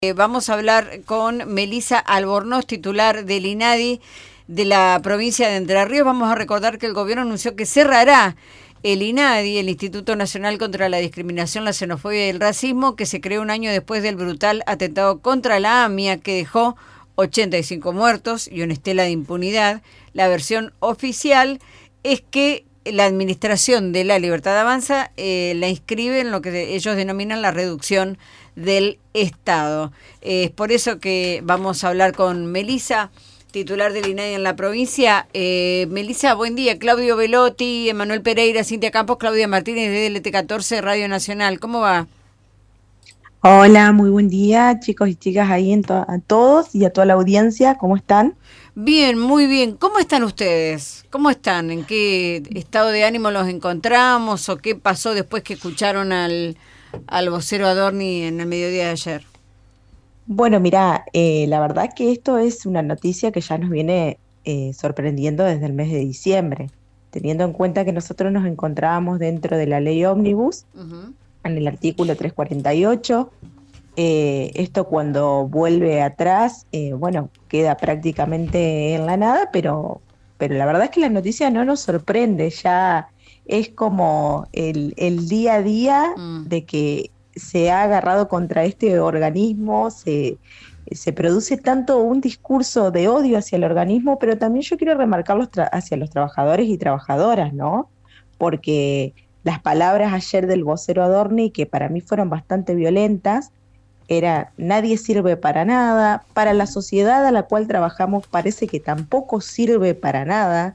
Vamos a hablar con Melissa Albornoz, titular del INADI de la provincia de Entre Ríos. Vamos a recordar que el gobierno anunció que cerrará el INADI, el Instituto Nacional contra la Discriminación, la Xenofobia y el Racismo, que se creó un año después del brutal atentado contra la AMIA, que dejó 85 muertos y una estela de impunidad. La versión oficial es que la Administración de la Libertad Avanza la inscribe en lo que ellos denominan la reducción del Estado. Es por eso que vamos a hablar con Melissa, titular del INADI en la provincia. Melissa, buen día. Claudio Velotti, Emanuel Pereira, Cintia Campos, Claudia Martínez de DLT14 Radio Nacional. ¿Cómo va? Hola, muy buen día, chicos y chicas ahí a todos y a toda la audiencia. ¿Cómo están? Bien, muy bien. ¿Cómo están ustedes? ¿Cómo están? ¿En qué estado de ánimo los encontramos? ¿O qué pasó después que escucharon al vocero Adorni en el mediodía de ayer? Bueno, mira, la verdad que esto es una noticia que ya nos viene sorprendiendo desde el mes de diciembre, teniendo en cuenta que nosotros nos encontrábamos dentro de la ley Ómnibus, en el artículo 348. Esto cuando vuelve atrás, bueno, queda prácticamente en la nada, pero la verdad es que la noticia no nos sorprende, ya es como el día a día de que se ha agarrado contra este organismo, se produce tanto un discurso de odio hacia el organismo, pero también yo quiero remarcarlo hacia los trabajadores y trabajadoras, ¿no? Porque las palabras ayer del vocero Adorni, que para mí fueron bastante violentas, era: nadie sirve para nada, para la sociedad a la cual trabajamos parece que tampoco sirve para nada.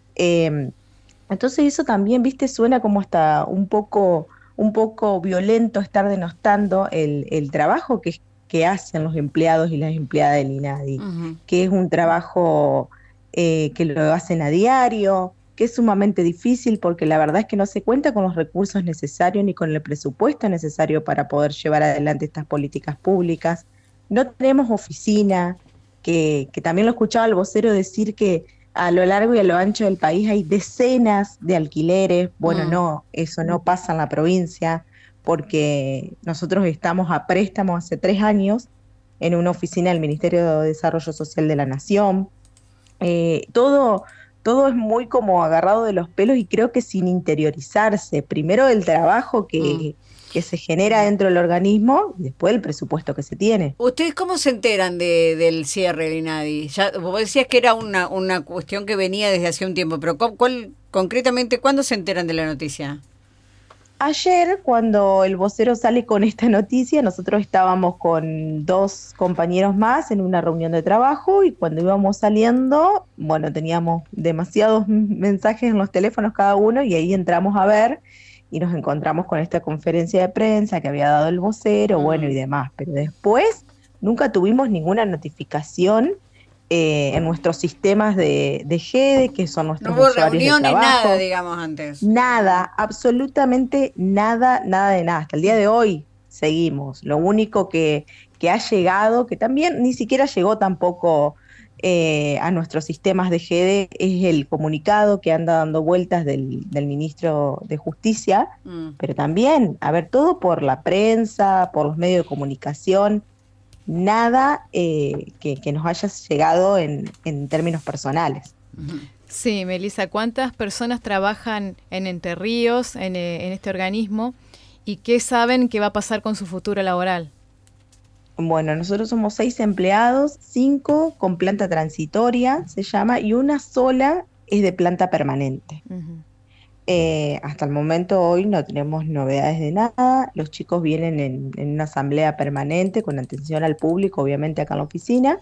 Entonces eso también, viste, suena como hasta un poco violento estar denostando el trabajo que hacen los empleados y las empleadas del INADI, que es un trabajo que lo hacen a diario, que es sumamente difícil porque la verdad es que no se cuenta con los recursos necesarios ni con el presupuesto necesario para poder llevar adelante estas políticas públicas. No tenemos oficina, que también lo escuchaba el vocero decir que a lo largo y a lo ancho del país hay decenas de alquileres. Bueno, no, eso no pasa en la provincia porque nosotros estamos a préstamo hace 3 años en una oficina del Ministerio de Desarrollo Social de la Nación. Todo es muy como agarrado de los pelos y creo que sin interiorizarse. Primero el trabajo que se genera dentro del organismo y después el presupuesto que se tiene. ¿Ustedes cómo se enteran del cierre del INADI? Ya, vos decías que era una cuestión que venía desde hace un tiempo, pero concretamente, ¿cuándo se enteran de la noticia? Ayer, cuando el vocero sale con esta noticia, nosotros estábamos con 2 compañeros más en una reunión de trabajo y cuando íbamos saliendo, bueno, teníamos demasiados mensajes en los teléfonos cada uno y ahí entramos a ver y nos encontramos con esta conferencia de prensa que había dado el vocero, bueno, y demás. Pero después nunca tuvimos ninguna notificación en nuestros sistemas de GEDE, que son nuestros No hubo usuarios de reuniones, trabajo. nada, digamos, antes. Nada, absolutamente nada, nada de nada. Hasta el día de hoy seguimos. Lo único que ha llegado, que también ni siquiera llegó tampoco a nuestros sistemas de GEDE, es el comunicado que anda dando vueltas del ministro de Justicia, pero también, a ver, todo por la prensa, por los medios de comunicación, nada que nos haya llegado en términos personales. Sí, Melissa, ¿cuántas personas trabajan en Entre Ríos, en este organismo, y qué saben que va a pasar con su futuro laboral? Bueno, nosotros somos 6 empleados, 5 con planta transitoria, se llama, y una sola es de planta permanente. Hasta el momento hoy no tenemos novedades de nada, los chicos vienen en una asamblea permanente con atención al público, obviamente acá en la oficina,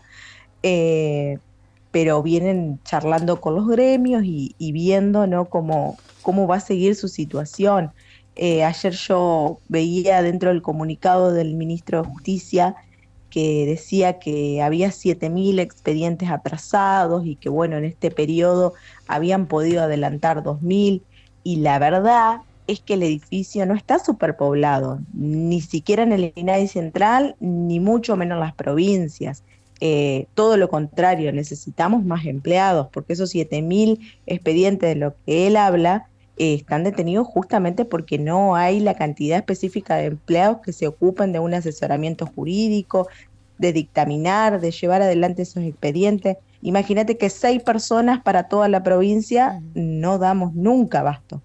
pero vienen charlando con los gremios y viendo, ¿no?, cómo va a seguir su situación. Ayer yo veía dentro del comunicado del ministro de Justicia que decía que había 7.000 expedientes atrasados y que, bueno, en este periodo habían podido adelantar 2.000, y la verdad es que el edificio no está superpoblado, ni siquiera en el INADI central, ni mucho menos en las provincias. Todo lo contrario, necesitamos más empleados, porque esos 7.000 expedientes de lo que él habla están detenidos justamente porque no hay la cantidad específica de empleados que se ocupen de un asesoramiento jurídico, de dictaminar, de llevar adelante esos expedientes. Imagínate que 6 personas para toda la provincia no damos nunca abasto.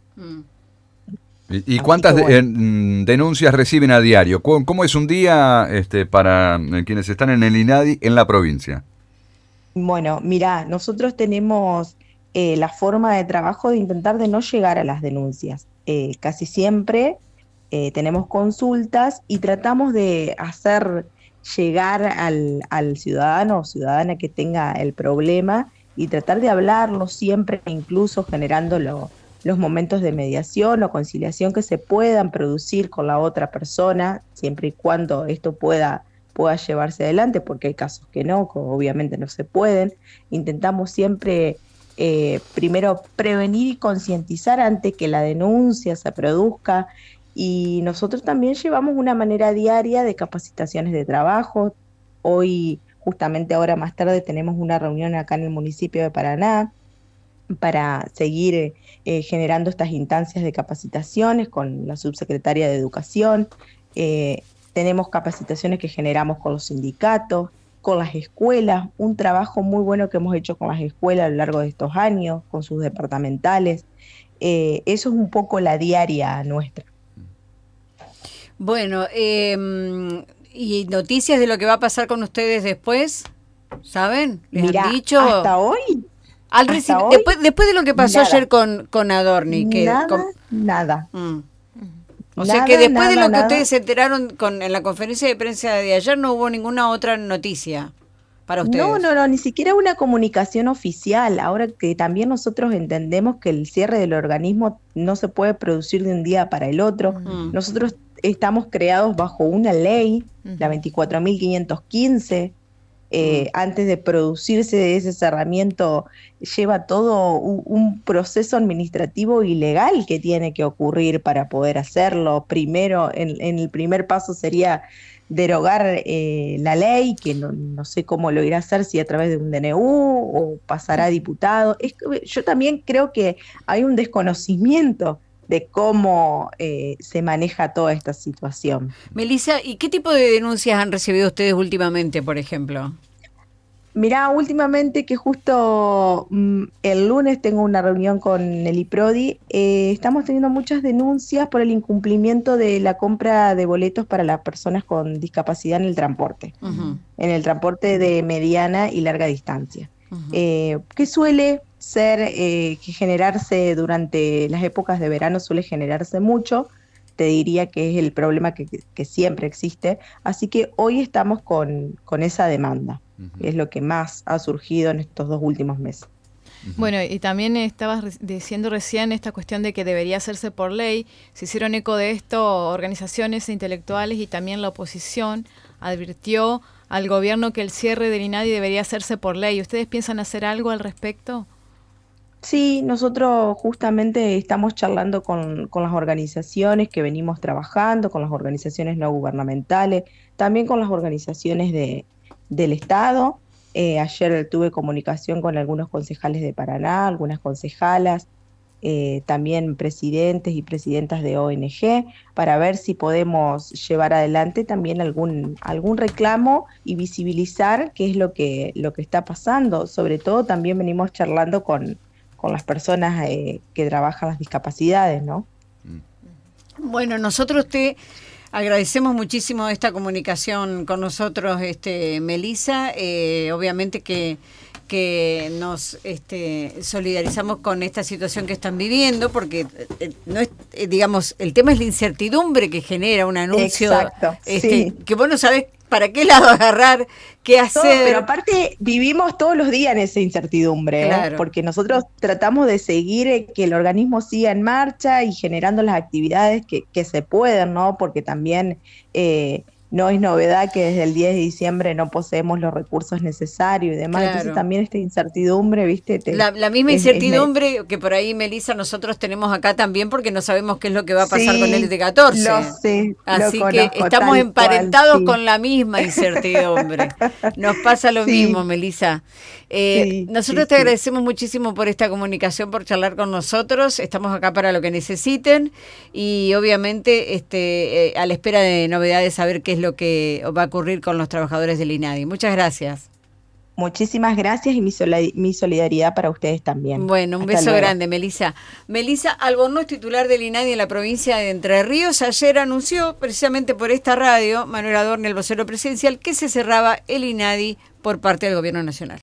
¿Y cuántas denuncias reciben a diario? ¿Cómo es un día para quienes están en el INADI en la provincia? Bueno, mirá, nosotros tenemos la forma de trabajo de intentar de no llegar a las denuncias. Casi siempre tenemos consultas y tratamos de hacer llegar al ciudadano o ciudadana que tenga el problema y tratar de hablarlo siempre, incluso generando los momentos de mediación o conciliación que se puedan producir con la otra persona, siempre y cuando esto pueda llevarse adelante, porque hay casos que no, que obviamente no se pueden. Intentamos siempre primero prevenir y concientizar antes que la denuncia se produzca, y nosotros también llevamos una manera diaria de capacitaciones de trabajo. Hoy, justamente ahora más tarde, tenemos una reunión acá en el municipio de Paraná para seguir generando estas instancias de capacitaciones con la subsecretaria de Educación. Tenemos capacitaciones que generamos con los sindicatos, con las escuelas, un trabajo muy bueno que hemos hecho con las escuelas a lo largo de estos años, con sus departamentales. Eso es un poco la diaria nuestra. Bueno, ¿y noticias de lo que va a pasar con ustedes después? ¿Saben? ¿Les Mirá, han dicho? hasta hoy... Después de lo que pasó nada. Ayer con Adorni. Nada. O sea que después de lo que ustedes se enteraron en la conferencia de prensa de ayer, no hubo ninguna otra noticia para ustedes. No, ni siquiera una comunicación oficial. Ahora que también nosotros entendemos que el cierre del organismo no se puede producir de un día para el otro. Nosotros estamos creados bajo una ley, la 24.515. Antes de producirse ese cerramiento lleva todo un proceso administrativo y legal que tiene que ocurrir para poder hacerlo. Primero, en el primer paso sería derogar la ley, que no sé cómo lo irá a hacer, si a través de un DNU o pasará a diputado. Yo también creo que hay un desconocimiento de cómo se maneja toda esta situación. Melissa, ¿y qué tipo de denuncias han recibido ustedes últimamente, por ejemplo? Mirá, últimamente que justo el lunes tengo una reunión con el IPRODI, estamos teniendo muchas denuncias por el incumplimiento de la compra de boletos para las personas con discapacidad en el transporte, en el transporte de mediana y larga distancia, que suele ser, que generarse durante las épocas de verano, suele generarse mucho. Te diría que es el problema que siempre existe, así que hoy estamos con esa demanda. Es lo que más ha surgido en estos 2 últimos meses. Bueno, y también estabas diciendo recién esta cuestión de que debería hacerse por ley. Se hicieron eco de esto organizaciones intelectuales y también la oposición advirtió al gobierno que el cierre del INADI debería hacerse por ley. ¿Ustedes piensan hacer algo al respecto? Sí, nosotros justamente estamos charlando con las organizaciones que venimos trabajando, con las organizaciones no gubernamentales, también con las organizaciones del Estado. Ayer tuve comunicación con algunos concejales de Paraná, algunas concejalas, también presidentes y presidentas de ONG, para ver si podemos llevar adelante también algún reclamo y visibilizar qué es lo que está pasando. Sobre todo también venimos charlando con las personas que trabajan las discapacidades, ¿no? Bueno, nosotros te agradecemos muchísimo esta comunicación con nosotros, Melissa. Obviamente que nos solidarizamos con esta situación que están viviendo, porque no es, digamos, el tema es la incertidumbre que genera un anuncio. Exacto, sí. Que vos no sabés para qué lado agarrar, qué hacer. Pero aparte vivimos todos los días en esa incertidumbre, claro. Porque nosotros tratamos de seguir que el organismo siga en marcha y generando las actividades que se pueden, ¿no? Porque también no es novedad que desde el 10 de diciembre no poseemos los recursos necesarios y demás. Claro. Entonces también esta incertidumbre, ¿viste? La misma incertidumbre que por ahí, Melissa, nosotros tenemos acá también, porque no sabemos qué es lo que va a pasar con el ET14. Lo sé, así lo que conozco, estamos emparentados cual, con la misma incertidumbre. Nos pasa lo mismo, Melissa. Nosotros te agradecemos muchísimo por esta comunicación, por charlar con nosotros. Estamos acá para lo que necesiten y obviamente a la espera de novedades, a ver qué es lo que va a ocurrir con los trabajadores del INADI. Muchas gracias. Muchísimas gracias y mi solidaridad para ustedes también. Bueno, un Hasta beso luego. grande, Melisa. Melisa Albornoz, titular del INADI en la provincia de Entre Ríos, ayer anunció, precisamente por esta radio, Manuel Adorni, el vocero presidencial, que se cerraba el INADI por parte del Gobierno Nacional.